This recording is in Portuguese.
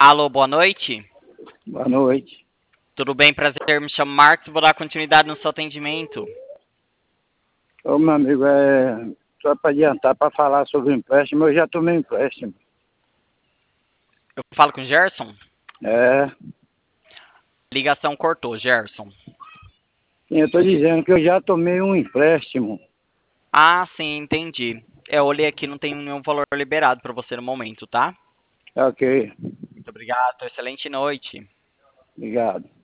Alô, boa noite. Boa noite. Tudo bem? Prazer, me chamo Marcos, vou dar continuidade no seu atendimento. Ô, meu amigo, só para adiantar, para falar sobre o empréstimo, eu já tomei empréstimo. Eu falo com o Gerson? É, Ligação cortou, Gerson. sim, eu estou dizendo que eu já tomei um empréstimo. Ah, sim, entendi. Eu olhei aqui, não tem nenhum valor liberado para você no momento, tá? Ok, Muito obrigado, excelente noite. obrigado.